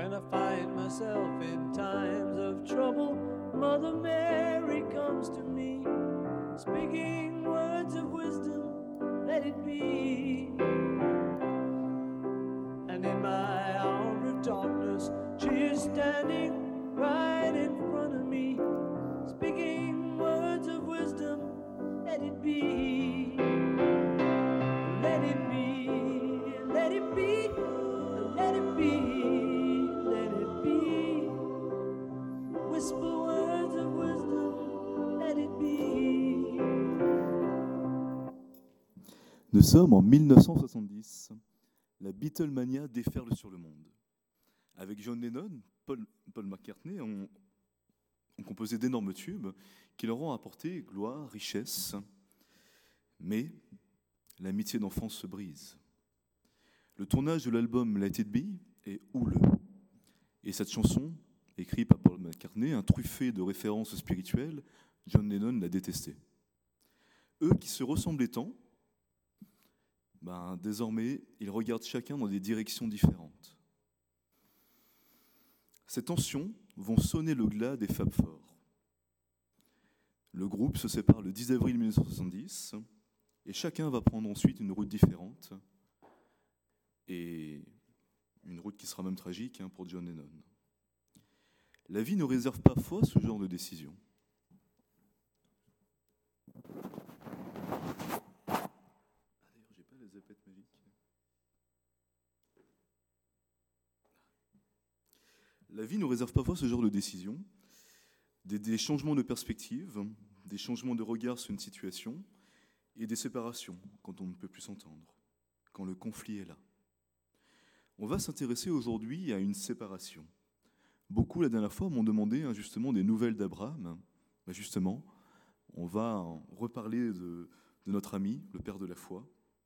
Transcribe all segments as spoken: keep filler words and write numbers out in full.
When I find myself in times of trouble, Mother Mary comes to me, speaking words of wisdom, let it be. And in my hour of darkness, she is standing right in front of me, speaking words of wisdom, let it be. Let it be, let it be, let it be, let it be. Whisper words of wisdom, let it be. Nous sommes en mille neuf cent soixante-dix. La Beatlemania déferle sur le monde. Avec John Lennon, Paul, Paul McCartney ont, ont composé d'énormes tubes qui leur ont apporté gloire, richesse. Mais l'amitié d'enfance se brise. Le tournage de l'album Let It Be est houleux. Et cette chanson, écrite par Paul McCartney, un truffé de références spirituelles, John Lennon l'a détestée. Eux qui se ressemblaient tant, ben, désormais, ils regardent chacun dans des directions différentes. Ces tensions vont sonner le glas des Fab Four. Le groupe se sépare le dix avril mille neuf cent soixante-dix et chacun va prendre ensuite une route différente et une route qui sera même tragique hein, pour John Lennon. La vie ne réserve parfois ce genre de décision. La vie nous réserve parfois ce genre de décision, des, des changements de perspective, des changements de regard sur une situation et des séparations quand on ne peut plus s'entendre, quand le conflit est là. On va s'intéresser aujourd'hui à une séparation. Beaucoup, la dernière fois, m'ont demandé hein, justement des nouvelles d'Abraham. Ben justement, on va reparler de, de notre ami, le père de la foi,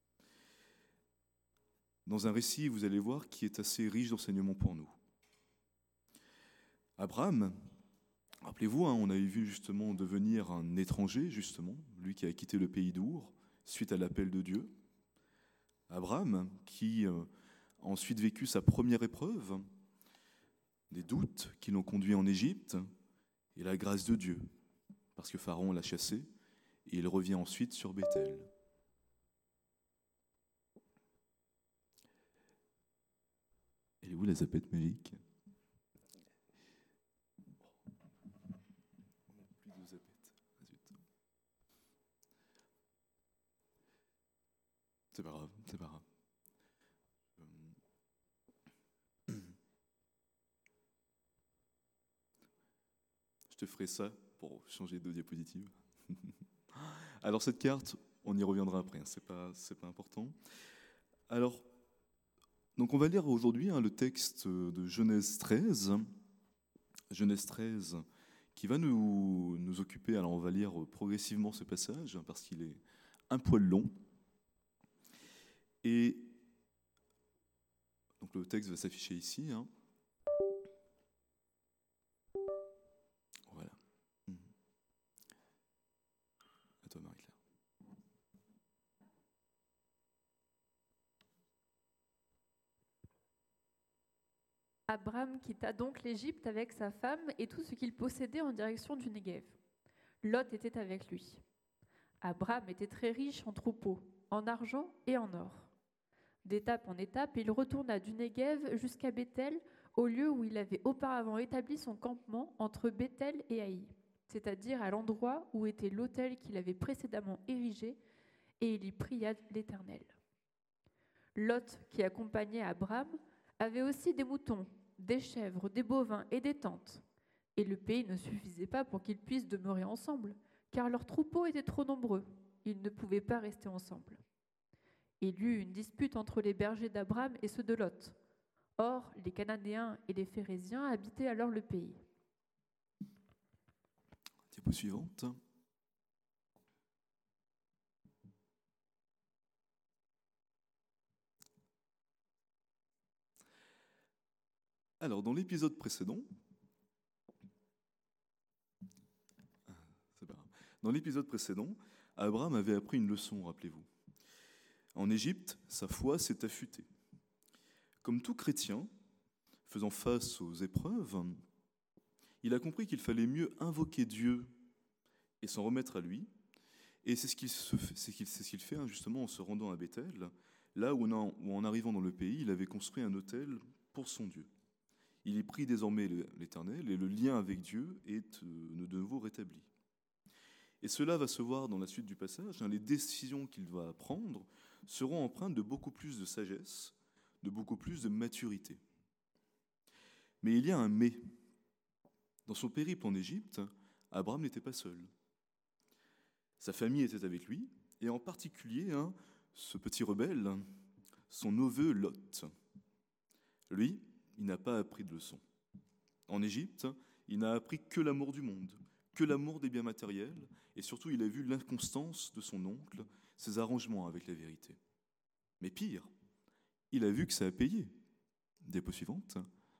dans un récit, vous allez voir, qui est assez riche d'enseignements pour nous. Abraham, rappelez-vous, hein, on avait vu justement devenir un étranger, justement, lui qui a quitté le pays d'Our, suite à l'appel de Dieu. Abraham, qui euh, a ensuite vécu sa première épreuve, des doutes qui l'ont conduit en Égypte, et la grâce de Dieu, parce que Pharaon l'a chassé, et il revient ensuite sur Bethel. Elle est où la zapette magique ? C'est pas grave, c'est pas grave. Je te ferai ça pour changer de diapositive. Alors cette carte, on y reviendra après, hein, c'est pas, c'est pas important. Alors, donc on va lire aujourd'hui hein, le texte de Genèse treize. Genèse treize qui va nous, nous occuper. Alors on va lire progressivement ce passage hein, parce qu'il est un poil long. Et donc le texte va s'afficher ici. Hein. Voilà. À toi, Marie-Claire. Abraham quitta donc l'Égypte avec sa femme et tout ce qu'il possédait en direction du Néguev. Lot était avec lui. Abraham était très riche en troupeaux, en argent et en or. D'étape en étape, il retourna du Néguev jusqu'à Bethel, au lieu où il avait auparavant établi son campement entre Bethel et Haï, c'est-à-dire à l'endroit où était l'autel qu'il avait précédemment érigé, et il y pria l'Éternel. Lot, qui accompagnait Abraham, avait aussi des moutons, des chèvres, des bovins et des tentes. Et le pays ne suffisait pas pour qu'ils puissent demeurer ensemble, car leurs troupeaux étaient trop nombreux. Ils ne pouvaient pas rester ensemble. Il y eut une dispute entre les bergers d'Abraham et ceux de Lot. Or, les Cananéens et les Phéréziens habitaient alors le pays. Diapo suivante. Alors, dans l'épisode précédent, c'est pas grave. Dans l'épisode précédent, Abraham avait appris une leçon, rappelez-vous. En Égypte, sa foi s'est affûtée. Comme tout chrétien, faisant face aux épreuves, il a compris qu'il fallait mieux invoquer Dieu et s'en remettre à lui. Et c'est ce qu'il se fait, c'est qu'il- c'est ce qu'il fait hein, justement en se rendant à Bethel, là où, on a- où en arrivant dans le pays, il avait construit un autel pour son Dieu. Il y prie désormais le- l'Éternel et le lien avec Dieu est euh, de nouveau rétabli. Et cela va se voir dans la suite du passage. hein, les décisions qu'il va prendre seront empreintes de beaucoup plus de sagesse, de beaucoup plus de maturité. Mais il y a un mais. Dans son périple en Égypte, Abraham n'était pas seul. Sa famille était avec lui, et en particulier hein, ce petit rebelle, son neveu Lot. Lui, il n'a pas appris de leçon. En Égypte, il n'a appris que l'amour du monde, que l'amour des biens matériels, et surtout il a vu l'inconstance de son oncle, ses arrangements avec la vérité. Mais pire, il a vu que ça a payé. Dépôt suivante.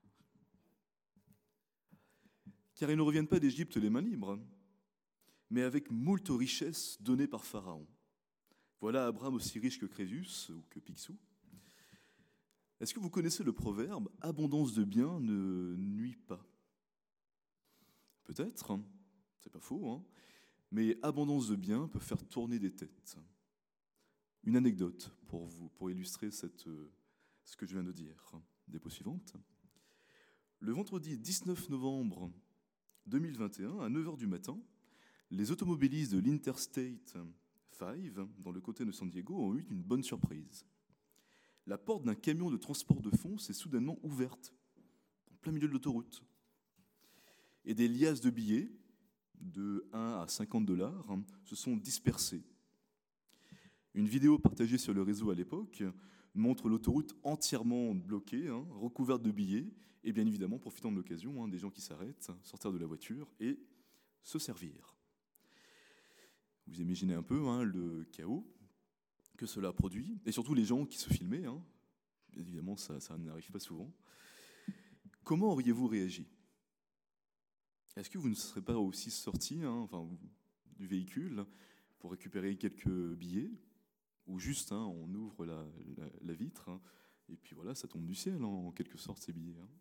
Car ils ne reviennent pas d'Égypte les mains libres, mais avec moult richesses données par Pharaon. Voilà Abraham aussi riche que Crésus ou que Picsou. Est-ce que vous connaissez le proverbe « Abondance de biens ne nuit pas » Peut-être, hein, c'est pas faux, hein, mais abondance de biens peut faire tourner des têtes. Une anecdote pour vous, pour illustrer cette, euh, ce que je viens de dire. Dépôt suivante. Le vendredi dix-neuf novembre deux mille vingt et un, à neuf heures du matin, les automobilistes de l'Interstate cinq, dans le côté de San Diego, ont eu une bonne surprise. La porte d'un camion de transport de fonds s'est soudainement ouverte, en plein milieu de l'autoroute. Et des liasses de billets, de un à cinquante dollars, se sont dispersées. Une vidéo partagée sur le réseau à l'époque montre l'autoroute entièrement bloquée, hein, recouverte de billets, et bien évidemment, profitant de l'occasion, hein, des gens qui s'arrêtent, sortir de la voiture et se servir. Vous imaginez un peu hein, le chaos que cela a produit, et surtout les gens qui se filmaient. Hein. Évidemment, ça, ça n'arrive pas souvent. Comment auriez-vous réagi ? Est-ce que vous ne serez pas aussi sortis hein, enfin, du véhicule pour récupérer quelques billets ? Ou juste, hein, on ouvre la, la, la vitre, hein, et puis voilà, ça tombe du ciel, hein, en quelque sorte, ces billets. Hein.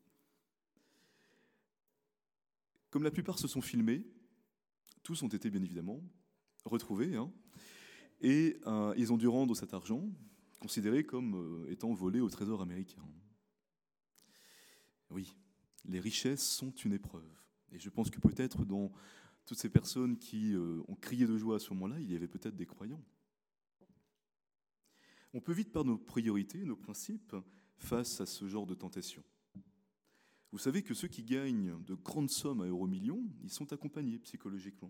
Comme la plupart se sont filmés, tous ont été bien évidemment retrouvés, hein, et euh, ils ont dû rendre cet argent, considéré comme euh, étant volé au trésor américain. Oui, les richesses sont une épreuve. Et je pense que peut-être dans toutes ces personnes qui euh, ont crié de joie à ce moment-là, il y avait peut-être des croyants. On peut vite perdre nos priorités, nos principes, face à ce genre de tentation. Vous savez que ceux qui gagnent de grandes sommes à euro-millions, ils sont accompagnés psychologiquement.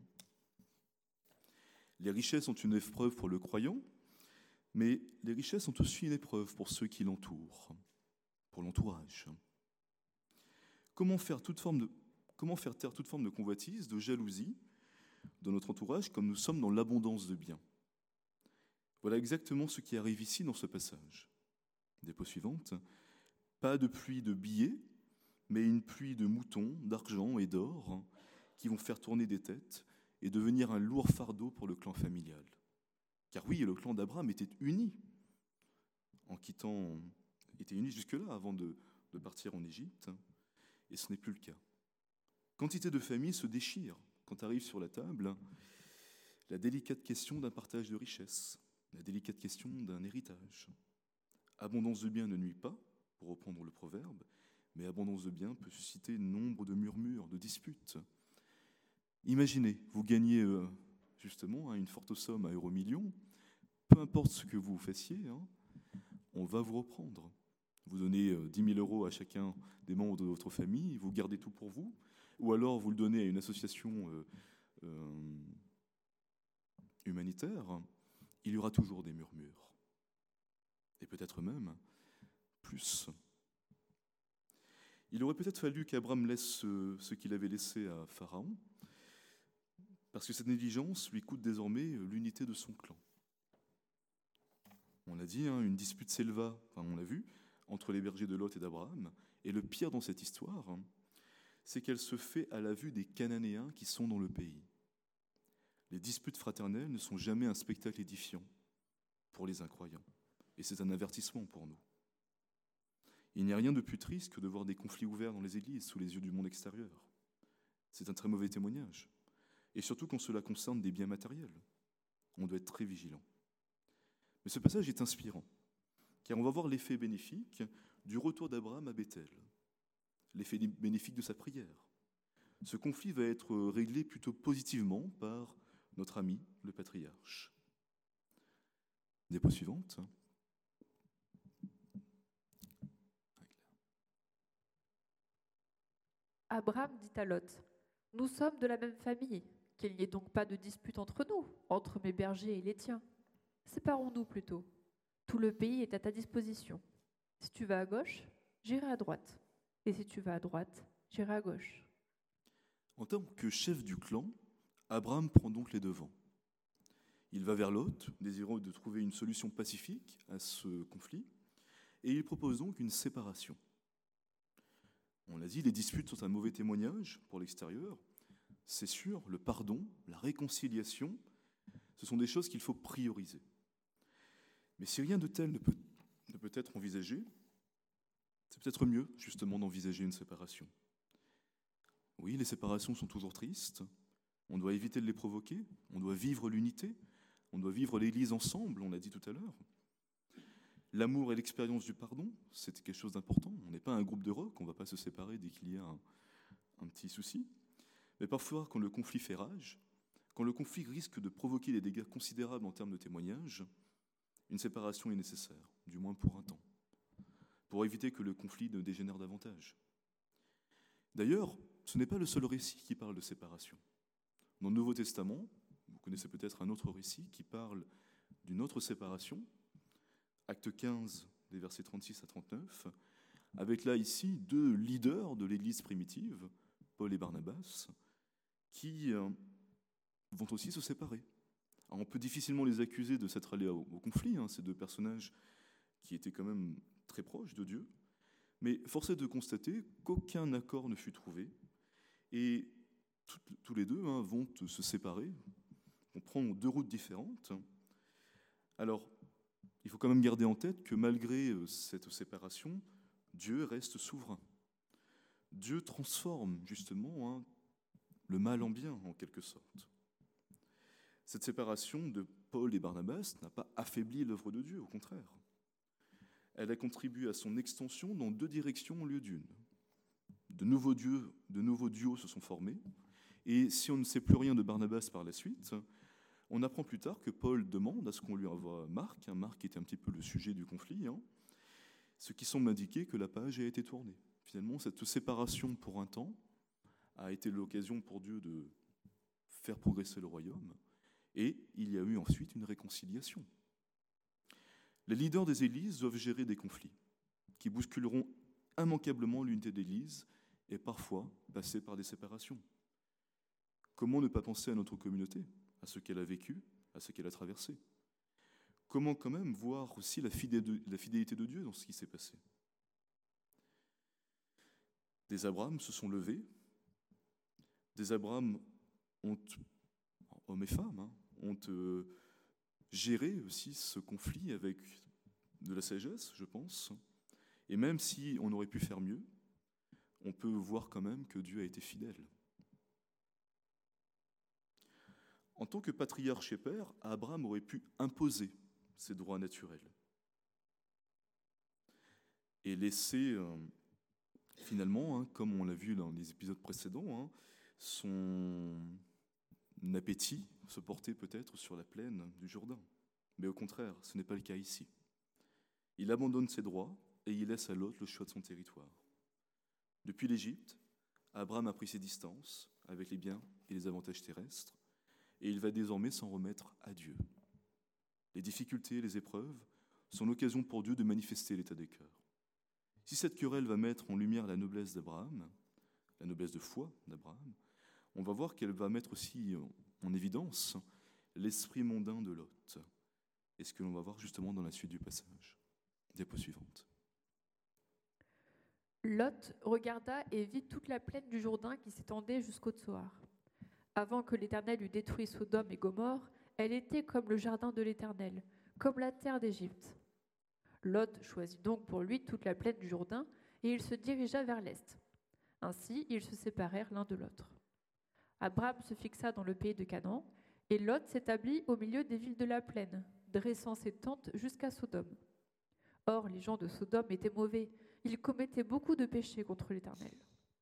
Les richesses sont une épreuve pour le croyant, mais les richesses sont aussi une épreuve pour ceux qui l'entourent, pour l'entourage. Comment faire, toute forme de, comment faire taire toute forme de convoitise, de jalousie dans notre entourage, comme nous sommes dans l'abondance de biens ? Voilà exactement ce qui arrive ici dans ce passage. Dépôt suivante. Pas de pluie de billets, mais une pluie de moutons, d'argent et d'or qui vont faire tourner des têtes et devenir un lourd fardeau pour le clan familial. Car oui, le clan d'Abraham était uni en quittant, était uni jusque-là avant de, de partir en Égypte, et ce n'est plus le cas. Quantité de familles se déchirent quand arrive sur la table la délicate question d'un partage de richesses, la délicate question d'un héritage. Abondance de biens ne nuit pas, pour reprendre le proverbe, mais abondance de biens peut susciter nombre de murmures, de disputes. Imaginez, vous gagnez euh, justement hein, une forte somme à euro-millions, peu importe ce que vous fassiez, hein, on va vous reprendre. Vous donnez euh, dix mille euros à chacun des membres de votre famille, vous gardez tout pour vous, ou alors vous le donnez à une association euh, euh, humanitaire, il y aura toujours des murmures. Et peut-être même plus. Il aurait peut-être fallu qu'Abraham laisse ce, ce qu'il avait laissé à Pharaon, parce que cette négligence lui coûte désormais l'unité de son clan. On l'a dit, hein, une dispute s'éleva, enfin on l'a vu, entre les bergers de Lot et d'Abraham. Et le pire dans cette histoire, hein, c'est qu'elle se fait à la vue des Cananéens qui sont dans le pays. Les disputes fraternelles ne sont jamais un spectacle édifiant pour les incroyants. Et c'est un avertissement pour nous. Il n'y a rien de plus triste que de voir des conflits ouverts dans les églises sous les yeux du monde extérieur. C'est un très mauvais témoignage. Et surtout quand cela concerne des biens matériels. On doit être très vigilant. Mais ce passage est inspirant, car on va voir l'effet bénéfique du retour d'Abraham à Bethel, l'effet bénéfique de sa prière. Ce conflit va être réglé plutôt positivement par notre ami, le patriarche. Dépôt suivante. Abraham dit à Lot, « Nous sommes de la même famille, qu'il n'y ait donc pas de dispute entre nous, entre mes bergers et les tiens. Séparons-nous plutôt. Tout le pays est à ta disposition. Si tu vas à gauche, j'irai à droite. Et si tu vas à droite, j'irai à gauche. » En tant que chef du clan, Abraham prend donc les devants. Il va vers Lot, désireux de trouver une solution pacifique à ce conflit, et il propose donc une séparation. On l'a dit, les disputes sont un mauvais témoignage pour l'extérieur. C'est sûr, le pardon, la réconciliation, ce sont des choses qu'il faut prioriser. Mais si rien de tel ne peut, ne peut être envisagé, c'est peut-être mieux justement d'envisager une séparation. Oui, les séparations sont toujours tristes, on doit éviter de les provoquer, on doit vivre l'unité, on doit vivre l'Église ensemble, on l'a dit tout à l'heure. L'amour et l'expérience du pardon, c'est quelque chose d'important. On n'est pas un groupe de rock, on ne va pas se séparer dès qu'il y a un, un petit souci. Mais parfois, quand le conflit fait rage, quand le conflit risque de provoquer des dégâts considérables en termes de témoignage, une séparation est nécessaire, du moins pour un temps, pour éviter que le conflit ne dégénère davantage. D'ailleurs, ce n'est pas le seul récit qui parle de séparation. Dans le Nouveau Testament, vous connaissez peut-être un autre récit qui parle d'une autre séparation, Acte quinze, des versets trente-six à trente-neuf, avec là ici deux leaders de l'Église primitive, Paul et Barnabas, qui euh, vont aussi se séparer. Alors on peut difficilement les accuser de s'être allés au, au conflit, hein, ces deux personnages qui étaient quand même très proches de Dieu, mais force est de constater qu'aucun accord ne fut trouvé, et tout, tous les deux hein, vont se séparer, on prend deux routes différentes. Alors, il faut quand même garder en tête que malgré cette séparation, Dieu reste souverain. Dieu transforme justement hein, le mal en bien, en quelque sorte. Cette séparation de Paul et Barnabas n'a pas affaibli l'œuvre de Dieu, au contraire. Elle a contribué à son extension dans deux directions au lieu d'une. De nouveaux, dieux, de nouveaux duos se sont formés, et si on ne sait plus rien de Barnabas par la suite, on apprend plus tard que Paul demande à ce qu'on lui envoie Marc, hein, Marc était un petit peu le sujet du conflit, hein, ce qui semble indiquer que la page a été tournée. Finalement, cette séparation pour un temps a été l'occasion pour Dieu de faire progresser le royaume, et il y a eu ensuite une réconciliation. Les leaders des églises doivent gérer des conflits qui bousculeront immanquablement l'unité de l'Église et parfois passer par des séparations. Comment ne pas penser à notre communauté, à ce qu'elle a vécu, à ce qu'elle a traversé? Comment quand même voir aussi la fidélité de Dieu dans ce qui s'est passé? Des Abraham se sont levés, des Abraham ont, hommes et femmes, hein, ont euh, géré aussi ce conflit avec de la sagesse, je pense. Et même si on aurait pu faire mieux, on peut voir quand même que Dieu a été fidèle. En tant que patriarche et père, Abraham aurait pu imposer ses droits naturels et laisser euh, finalement, hein, comme on l'a vu dans les épisodes précédents, hein, son appétit se porter peut-être sur la plaine du Jourdain. Mais au contraire, ce n'est pas le cas ici. Il abandonne ses droits et il laisse à l'autre le choix de son territoire. Depuis l'Égypte, Abraham a pris ses distances avec les biens et les avantages terrestres, et il va désormais s'en remettre à Dieu. Les difficultés et les épreuves sont l'occasion pour Dieu de manifester l'état des cœurs. Si cette querelle va mettre en lumière la noblesse d'Abraham, la noblesse de foi d'Abraham, on va voir qu'elle va mettre aussi en évidence l'esprit mondain de Lot. Et ce que l'on va voir justement dans la suite du passage. Diapo suivante. Lot regarda et vit toute la plaine du Jourdain qui s'étendait jusqu'au Tsoar. Avant que l'Éternel eût détruit Sodome et Gomorrhe, elle était comme le jardin de l'Éternel, comme la terre d'Égypte. Lot choisit donc pour lui toute la plaine du Jourdain et il se dirigea vers l'est. Ainsi, ils se séparèrent l'un de l'autre. Abraham se fixa dans le pays de Canaan et Lot s'établit au milieu des villes de la plaine, dressant ses tentes jusqu'à Sodome. Or, les gens de Sodome étaient mauvais, ils commettaient beaucoup de péchés contre l'Éternel.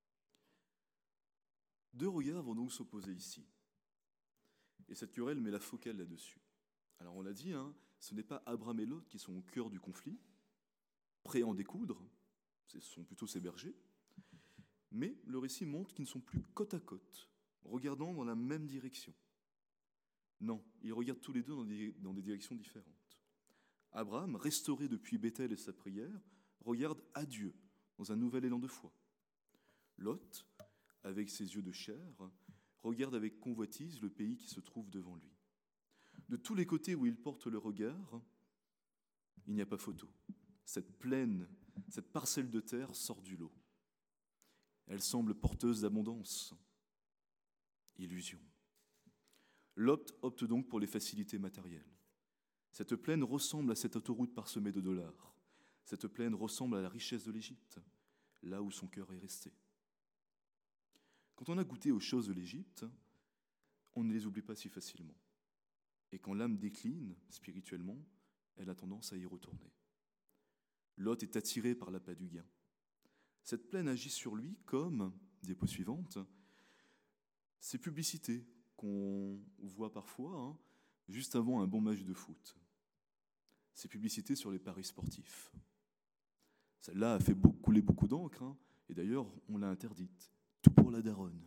Deux regards vont donc s'opposer ici. Et cette querelle met la focale là-dessus. Alors on l'a dit, hein, ce n'est pas Abraham et Lot qui sont au cœur du conflit, prêts à en découdre, ce sont plutôt ces bergers, mais le récit montre qu'ils ne sont plus côte à côte, regardant dans la même direction. Non, ils regardent tous les deux dans des, dans des directions différentes. Abraham, restauré depuis Bethel et sa prière, regarde à Dieu dans un nouvel élan de foi. Lot, avec ses yeux de chair, regarde avec convoitise le pays qui se trouve devant lui. De tous les côtés où il porte le regard, il n'y a pas photo. Cette plaine, cette parcelle de terre sort du lot. Elle semble porteuse d'abondance. Illusion. Lot opte donc pour les facilités matérielles. Cette plaine ressemble à cette autoroute parsemée de dollars. Cette plaine ressemble à la richesse de l'Égypte, là où son cœur est resté. Quand on a goûté aux choses de l'Égypte, on ne les oublie pas si facilement. Et quand l'âme décline spirituellement, elle a tendance à y retourner. Lot est attiré par l'appât du gain. Cette plaine agit sur lui comme, diapo suivante, ces publicités qu'on voit parfois hein, juste avant un bon match de foot. Ces publicités sur les paris sportifs. Celle-là a fait beaucoup, couler beaucoup d'encre, hein, et d'ailleurs on l'a interdite. Tout pour la daronne.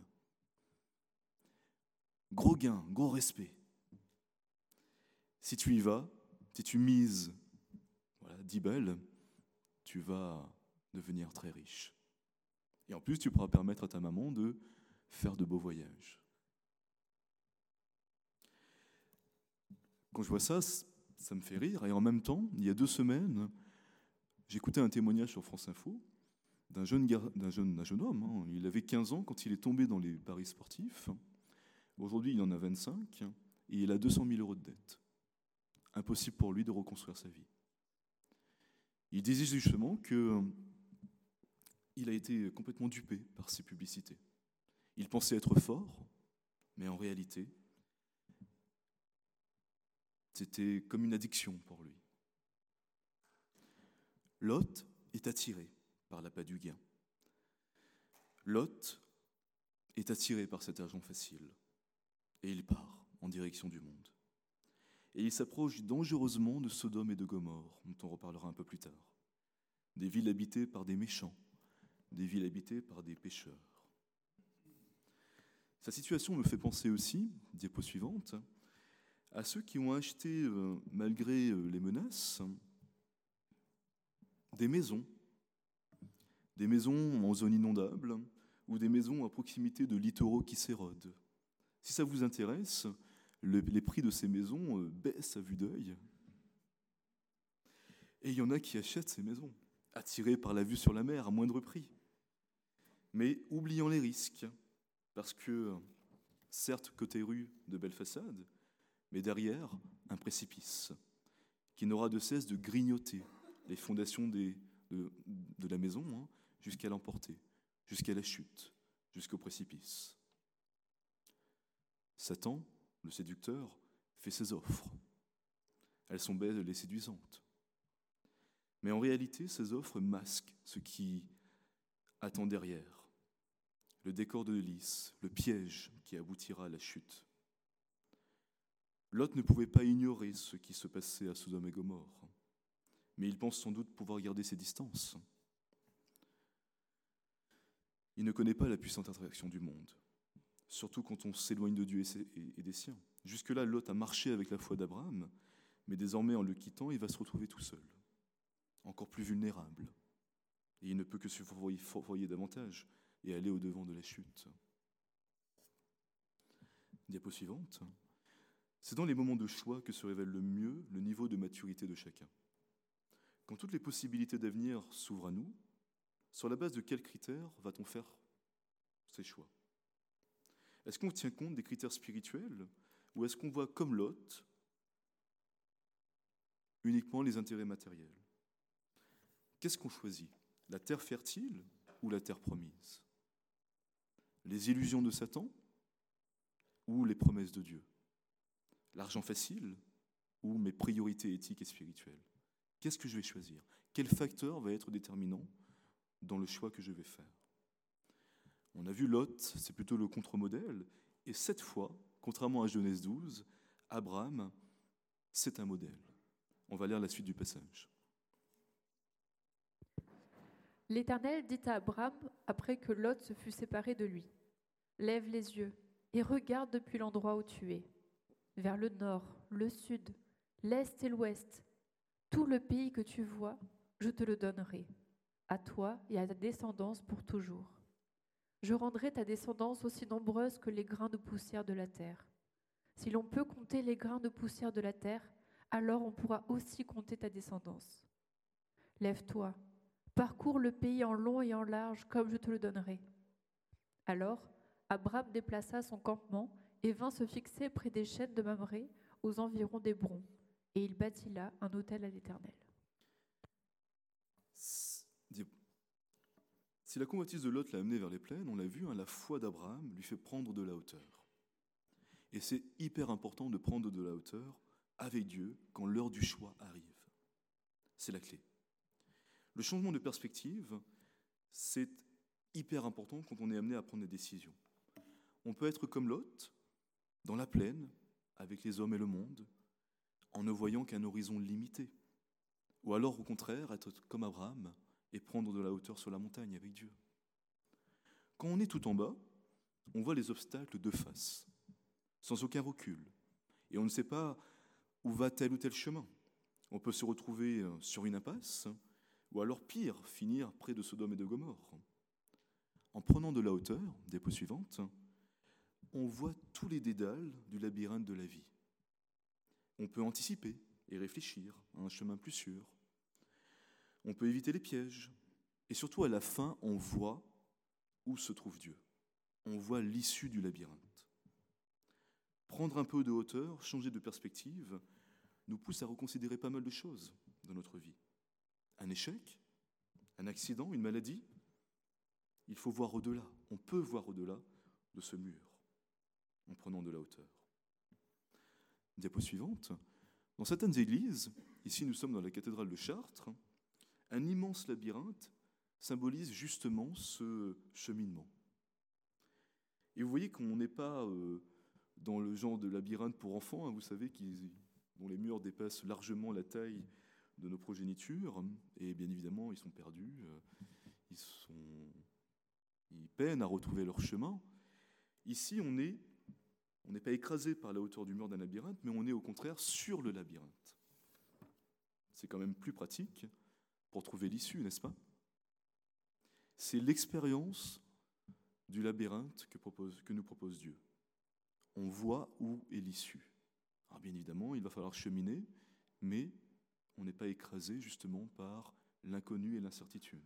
Gros gain, gros respect. Si tu y vas, si tu mises voilà, dix balles, tu vas devenir très riche. Et en plus, tu pourras permettre à ta maman de faire de beaux voyages. Quand je vois ça, ça me fait rire. Et en même temps, il y a deux semaines, j'écoutais un témoignage sur France Info d'un jeune, gar... d'un jeune, d'un jeune homme. Hein. Il avait quinze ans quand il est tombé dans les paris sportifs. Aujourd'hui, il en a vingt-cinq et il a deux cent mille euros de dette. Impossible pour lui de reconstruire sa vie. Il disait justement que il a été complètement dupé par ces publicités. Il pensait être fort, mais en réalité, c'était comme une addiction pour lui. Lot est attiré par l'appât du gain. Lot est attiré par cet argent facile. Et il part en direction du monde. Et il s'approche dangereusement de Sodome et de Gomorrhe, dont on reparlera un peu plus tard. Des villes habitées par des méchants, des villes habitées par des pécheurs. Sa situation me fait penser aussi, diapo suivante, à ceux qui ont acheté, euh, malgré euh, les menaces, des maisons. Des maisons en zone inondable ou des maisons à proximité de littoraux qui s'érodent. Si ça vous intéresse, le, les prix de ces maisons euh, baissent à vue d'œil. Et il y en a qui achètent ces maisons, attirés par la vue sur la mer à moindre prix, mais oubliant les risques, parce que, certes, côté rue, de belles façades, mais derrière, un précipice qui n'aura de cesse de grignoter les fondations des, de, de la maison hein, jusqu'à l'emporter, jusqu'à la chute, jusqu'au précipice. Satan, le séducteur, fait ses offres. Elles sont belles et séduisantes. Mais en réalité, ces offres masquent ce qui attend derrière. Le décor de l'hélice, le piège qui aboutira à la chute. Lot ne pouvait pas ignorer ce qui se passait à Sodome et Gomorrhe, mais il pense sans doute pouvoir garder ses distances. Il ne connaît pas la puissante attraction du monde, surtout quand on s'éloigne de Dieu et des siens. Jusque-là, Lot a marché avec la foi d'Abraham, mais désormais, en le quittant, il va se retrouver tout seul, encore plus vulnérable. Et il ne peut que se fourvoyer davantage et aller au-devant de la chute. Diapo suivante. C'est dans les moments de choix que se révèle le mieux le niveau de maturité de chacun. Quand toutes les possibilités d'avenir s'ouvrent à nous, sur la base de quels critères va-t-on faire ces choix ? Est-ce qu'on tient compte des critères spirituels ou est-ce qu'on voit comme Lot uniquement les intérêts matériels ? Qu'est-ce qu'on choisit? La terre fertile ou la terre promise? Les illusions de Satan ou les promesses de Dieu? L'argent facile ou mes priorités éthiques et spirituelles? Qu'est-ce que je vais choisir? Quel facteur va être déterminant dans le choix que je vais faire? On a vu Lot, c'est plutôt le contre-modèle, et cette fois, contrairement à Genèse douze, Abraham, c'est un modèle. On va lire la suite du passage. L'Éternel dit à Abraham, après que Lot se fut séparé de lui, « Lève les yeux et regarde depuis l'endroit où tu es, vers le nord, le sud, l'est et l'ouest. Tout le pays que tu vois, je te le donnerai, à toi et à ta descendance pour toujours. Je rendrai ta descendance aussi nombreuse que les grains de poussière de la terre. Si l'on peut compter les grains de poussière de la terre, alors on pourra aussi compter ta descendance. Lève-toi, parcours le pays en long et en large comme je te le donnerai. » Alors Abraham déplaça son campement et vint se fixer près des chênes de Mamré, aux environs d'Hébron, et il bâtit là un autel à l'Éternel. Si la convoitise de Lot l'a amené vers les plaines, on l'a vu, hein, la foi d'Abraham lui fait prendre de la hauteur. Et c'est hyper important de prendre de la hauteur avec Dieu quand l'heure du choix arrive. C'est la clé. Le changement de perspective, c'est hyper important quand on est amené à prendre des décisions. On peut être comme Lot, dans la plaine, avec les hommes et le monde, en ne voyant qu'un horizon limité. Ou alors, au contraire, être comme Abraham et prendre de la hauteur sur la montagne avec Dieu. Quand on est tout en bas, on voit les obstacles de face, sans aucun recul. Et on ne sait pas où va tel ou tel chemin. On peut se retrouver sur une impasse, ou alors pire, finir près de Sodome et de Gomorrhe. En prenant de la hauteur, diapo suivante, on voit tous les dédales du labyrinthe de la vie. On peut anticiper et réfléchir à un chemin plus sûr. On peut éviter les pièges. Et surtout, à la fin, on voit où se trouve Dieu. On voit l'issue du labyrinthe. Prendre un peu de hauteur, changer de perspective, nous pousse à reconsidérer pas mal de choses dans notre vie. Un échec, un accident, une maladie. Il faut voir au-delà. On peut voir au-delà de ce mur en prenant de la hauteur. Diapo suivante. Dans certaines églises, ici nous sommes dans la cathédrale de Chartres, un immense labyrinthe symbolise justement ce cheminement. Et vous voyez qu'on n'est pas euh, dans le genre de labyrinthe pour enfants, hein, vous savez, qui, dont les murs dépassent largement la taille de nos progénitures, et bien évidemment ils sont perdus, euh, ils, sont, ils peinent à retrouver leur chemin. Ici on est On n'est pas écrasé par la hauteur du mur d'un labyrinthe, mais on est au contraire sur le labyrinthe. C'est quand même plus pratique pour trouver l'issue, n'est-ce pas? C'est l'expérience du labyrinthe que, propose, que nous propose Dieu. On voit où est l'issue. Alors bien évidemment, il va falloir cheminer, mais on n'est pas écrasé justement par l'inconnu et l'incertitude.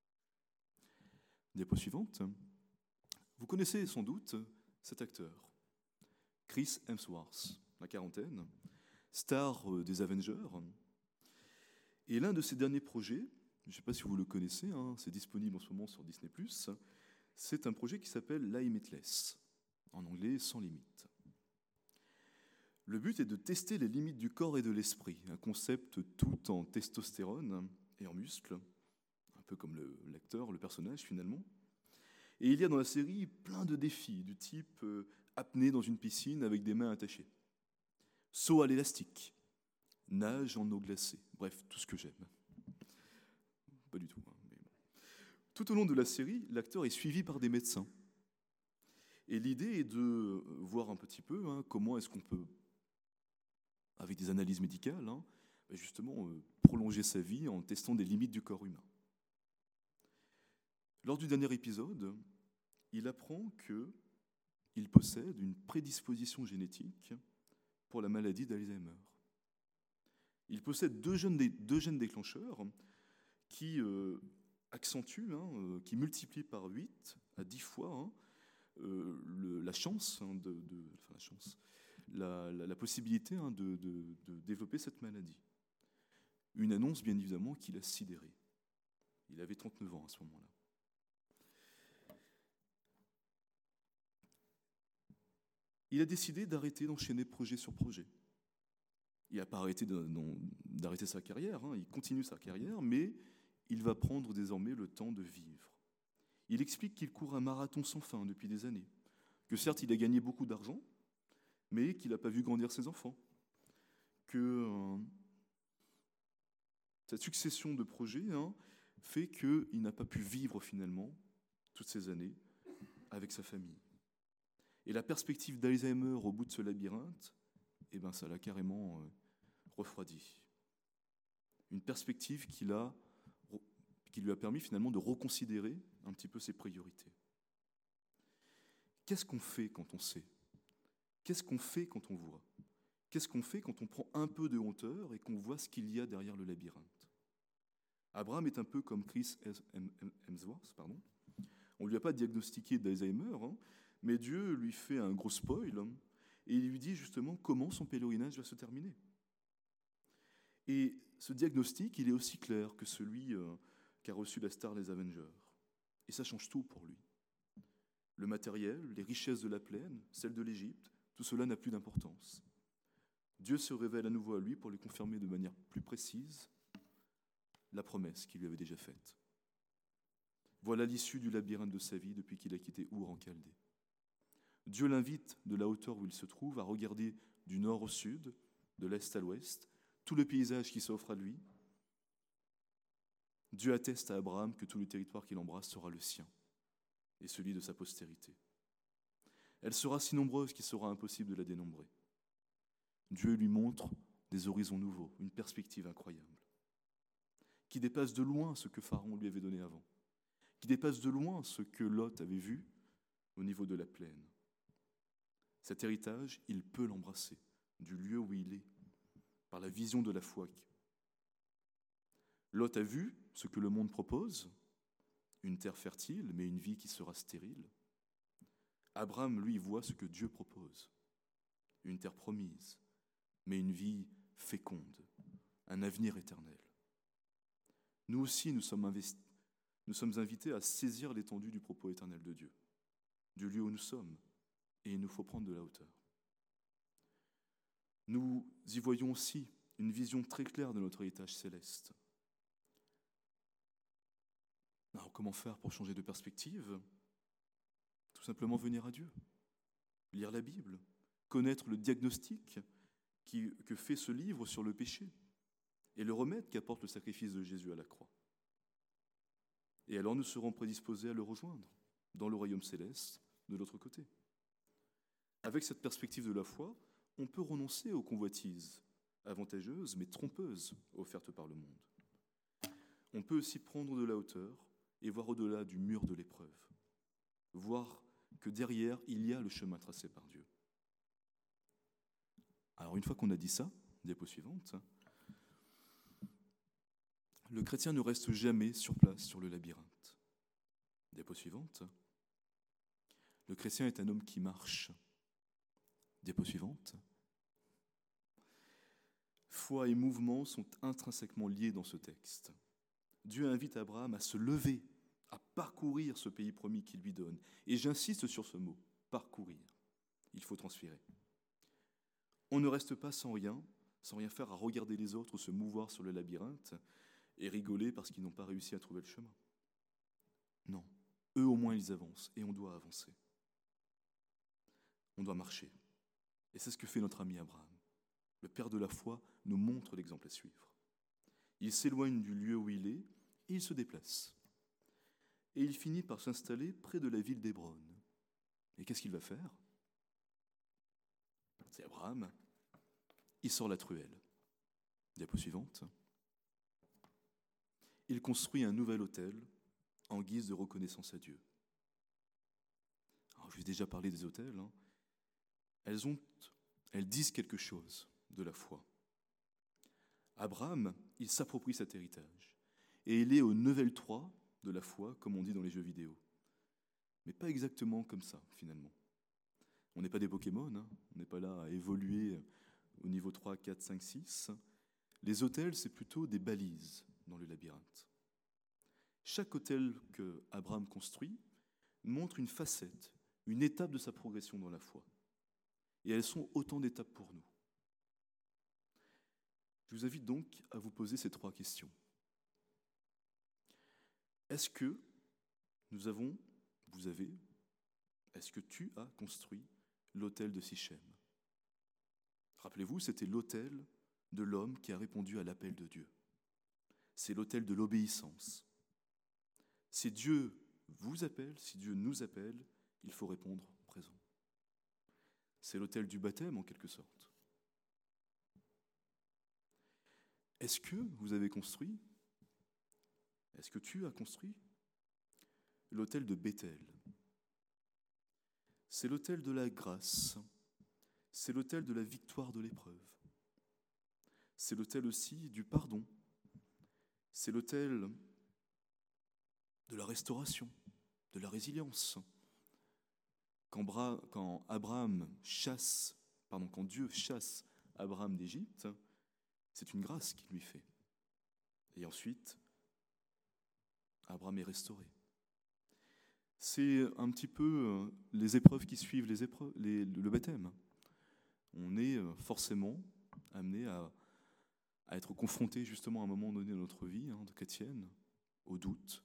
Diapo suivante. Vous connaissez sans doute cet acteur. Chris Hemsworth, la quarantaine, star des Avengers. Et l'un de ses derniers projets, je ne sais pas si vous le connaissez, hein, c'est disponible en ce moment sur Disney plus, c'est un projet qui s'appelle Limitless, en anglais sans limite. Le but est de tester les limites du corps et de l'esprit, un concept tout en testostérone et en muscles, un peu comme le, l'acteur, le personnage finalement. Et il y a dans la série plein de défis du type euh, apnée dans une piscine avec des mains attachées, saut à l'élastique, nage en eau glacée, bref, tout ce que j'aime. Pas du tout. Hein, mais bon. Tout au long de la série, l'acteur est suivi par des médecins. Et l'idée est de voir un petit peu hein, comment est-ce qu'on peut, avec des analyses médicales, hein, justement euh, prolonger sa vie en testant des limites du corps humain. Lors du dernier épisode, il apprend qu'il possède une prédisposition génétique pour la maladie d'Alzheimer. Il possède deux gènes, deux gènes déclencheurs qui euh, accentuent, hein, euh, qui multiplient par huit à dix fois hein, euh, le, la chance, hein, de, de, enfin la, chance la, la, la possibilité hein, de, de, de développer cette maladie. Une annonce, bien évidemment, qui l'a sidéré. Il avait trente-neuf ans à ce moment-là. Il a décidé d'arrêter d'enchaîner projet sur projet. Il n'a pas arrêté de- non, d'arrêter sa carrière, hein, il continue sa carrière, mais il va prendre désormais le temps de vivre. Il explique qu'il court un marathon sans fin depuis des années, que certes il a gagné beaucoup d'argent, mais qu'il n'a pas vu grandir ses enfants, que euh, cette succession de projets hein, fait qu'il n'a pas pu vivre finalement toutes ces années avec sa famille. Et la perspective d'Alzheimer au bout de ce labyrinthe, eh ben, ça l'a carrément euh, refroidi. Une perspective qui, l'a, qui lui a permis finalement de reconsidérer un petit peu ses priorités. Qu'est-ce qu'on fait quand on sait ? Qu'est-ce qu'on fait quand on voit ? Qu'est-ce qu'on fait quand on prend un peu de hauteur et qu'on voit ce qu'il y a derrière le labyrinthe ? Abraham est un peu comme Chris Hemsworth, pardon. On ne lui a pas diagnostiqué d'Alzheimer, hein, mais Dieu lui fait un gros spoil hein, et il lui dit justement comment son pèlerinage va se terminer. Et ce diagnostic, il est aussi clair que celui euh, qu'a reçu la star des Avengers. Et ça change tout pour lui. Le matériel, les richesses de la plaine, celles de l'Égypte, tout cela n'a plus d'importance. Dieu se révèle à nouveau à lui pour lui confirmer de manière plus précise la promesse qu'il lui avait déjà faite. Voilà l'issue du labyrinthe de sa vie depuis qu'il a quitté Our en Chaldée. Dieu l'invite de la hauteur où il se trouve à regarder du nord au sud, de l'est à l'ouest, tout le paysage qui s'offre à lui. Dieu atteste à Abraham que tout le territoire qu'il embrasse sera le sien et celui de sa postérité. Elle sera si nombreuse qu'il sera impossible de la dénombrer. Dieu lui montre des horizons nouveaux, une perspective incroyable, qui dépasse de loin ce que Pharaon lui avait donné avant, qui dépasse de loin ce que Lot avait vu au niveau de la plaine. Cet héritage, il peut l'embrasser du lieu où il est, par la vision de la foi. Lot a vu ce que le monde propose, une terre fertile, mais une vie qui sera stérile. Abraham, lui, voit ce que Dieu propose, une terre promise, mais une vie féconde, un avenir éternel. Nous aussi, nous sommes, investi- nous sommes invités à saisir l'étendue du propos éternel de Dieu, du lieu où nous sommes, et il nous faut prendre de la hauteur. Nous y voyons aussi une vision très claire de notre héritage céleste. Alors, comment faire pour changer de perspective ? Tout simplement venir à Dieu, lire la Bible, connaître le diagnostic qui, que fait ce livre sur le péché et le remède qu'apporte le sacrifice de Jésus à la croix. Et alors nous serons prédisposés à le rejoindre dans le royaume céleste de l'autre côté. Avec cette perspective de la foi, on peut renoncer aux convoitises avantageuses mais trompeuses offertes par le monde. On peut aussi prendre de la hauteur et voir au-delà du mur de l'épreuve, voir que derrière, il y a le chemin tracé par Dieu. Alors une fois qu'on a dit ça, diapo suivante, le chrétien ne reste jamais sur place sur le labyrinthe. Diapo suivante. Le chrétien est un homme qui marche. Diapo suivante. Foi et mouvement sont intrinsèquement liés dans ce texte. Dieu invite Abraham à se lever, à parcourir ce pays promis qu'il lui donne. Et j'insiste sur ce mot, parcourir. Il faut transférer. On ne reste pas sans rien, sans rien faire à regarder les autres se mouvoir sur le labyrinthe et rigoler parce qu'ils n'ont pas réussi à trouver le chemin. Non, eux au moins ils avancent et on doit avancer. On doit marcher. Et c'est ce que fait notre ami Abraham. Le père de la foi nous montre l'exemple à suivre. Il s'éloigne du lieu où il est et il se déplace. Et il finit par s'installer près de la ville d'Hébron. Et qu'est-ce qu'il va faire ? C'est Abraham. Il sort la truelle. Diapo suivante. Il construit un nouvel autel en guise de reconnaissance à Dieu. Alors, je vous ai déjà parlé des autels. Hein. Elles, ont, elles disent quelque chose de la foi. Abraham, il s'approprie cet héritage. Et il est au level trois de la foi, comme on dit dans les jeux vidéo. Mais pas exactement comme ça, finalement. On n'est pas des Pokémon, hein. On n'est pas là à évoluer au niveau trois, quatre, cinq, six. Les autels, c'est plutôt des balises dans le labyrinthe. Chaque autel que Abraham construit montre une facette, une étape de sa progression dans la foi. Et elles sont autant d'étapes pour nous. Je vous invite donc à vous poser ces trois questions. Est-ce que nous avons, vous avez, est-ce que tu as construit l'autel de Sichem? Rappelez-vous, c'était l'autel de l'homme qui a répondu à l'appel de Dieu. C'est l'autel de l'obéissance. Si Dieu vous appelle, si Dieu nous appelle, il faut répondre présent. C'est l'autel du baptême en quelque sorte. Est-ce que vous avez construit, est-ce que tu as construit l'autel de Béthel? C'est l'autel de la grâce, c'est l'autel de la victoire de l'épreuve. C'est l'autel aussi du pardon, c'est l'autel de la restauration, de la résilience. Quand, Bra- quand Abraham chasse, pardon, quand Dieu chasse Abraham d'Égypte, c'est une grâce qu'il lui fait. Et ensuite, Abraham est restauré. C'est un petit peu les épreuves qui suivent les épreuves, les, le baptême. On est forcément amené à, à être confronté justement à un moment donné de notre vie hein, de chrétienne, au doute.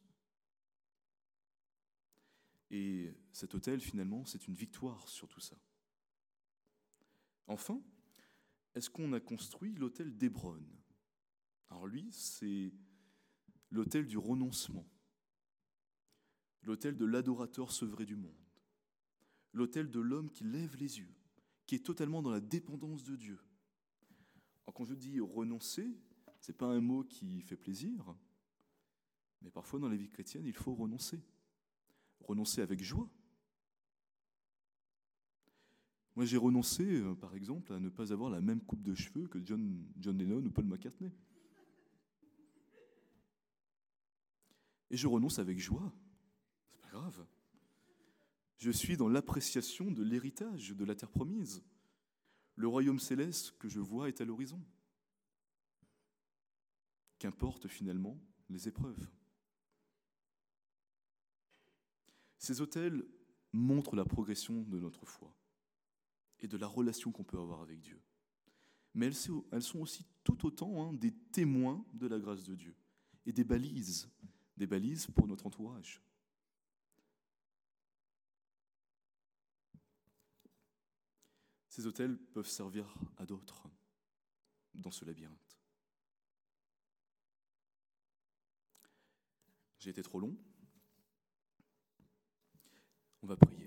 Et cet autel, finalement, c'est une victoire sur tout ça. Enfin, est-ce qu'on a construit l'autel d'Hébron? Alors lui, c'est l'autel du renoncement, l'autel de l'adorateur sevré du monde, l'autel de l'homme qui lève les yeux, qui est totalement dans la dépendance de Dieu. Alors quand je dis renoncer, ce n'est pas un mot qui fait plaisir, mais parfois dans la vie chrétienne, il faut renoncer. Renoncer avec joie. Moi, j'ai renoncé, euh, par exemple, à ne pas avoir la même coupe de cheveux que John, John Lennon ou Paul McCartney. Et je renonce avec joie. C'est pas grave. Je suis dans l'appréciation de l'héritage de la terre promise. Le royaume céleste que je vois est à l'horizon. Qu'importe finalement les épreuves. Ces autels montrent la progression de notre foi et de la relation qu'on peut avoir avec Dieu. Mais elles sont aussi tout autant hein, des témoins de la grâce de Dieu et des balises, des balises pour notre entourage. Ces autels peuvent servir à d'autres dans ce labyrinthe. J'ai été trop long. On va prier.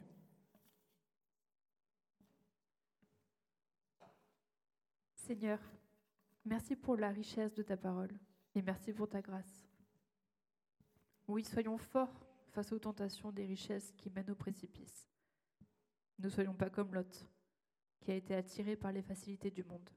Seigneur, merci pour la richesse de ta parole et merci pour ta grâce. Oui, soyons forts face aux tentations des richesses qui mènent au précipice. Ne soyons pas comme Lot, qui a été attiré par les facilités du monde.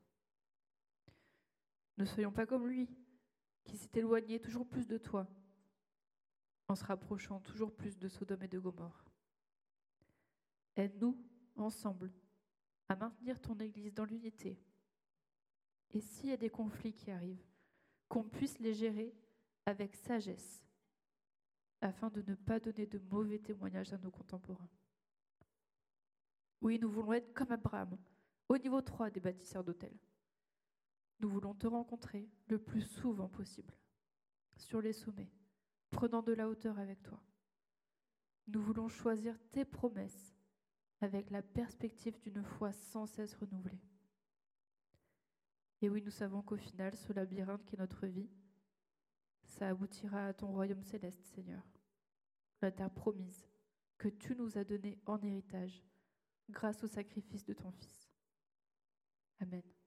Ne soyons pas comme lui, qui s'est éloigné toujours plus de toi, en se rapprochant toujours plus de Sodome et de Gomorrhe. Aide-nous, ensemble, à maintenir ton Église dans l'unité. Et s'il y a des conflits qui arrivent, qu'on puisse les gérer avec sagesse, afin de ne pas donner de mauvais témoignages à nos contemporains. Oui, nous voulons être comme Abraham, au niveau trois des bâtisseurs d'autels. Nous voulons te rencontrer le plus souvent possible, sur les sommets, prenant de la hauteur avec toi. Nous voulons choisir tes promesses avec la perspective d'une foi sans cesse renouvelée. Et oui, nous savons qu'au final, ce labyrinthe qui est notre vie, ça aboutira à ton royaume céleste, Seigneur, la terre promise que tu nous as donnée en héritage grâce au sacrifice de ton Fils. Amen.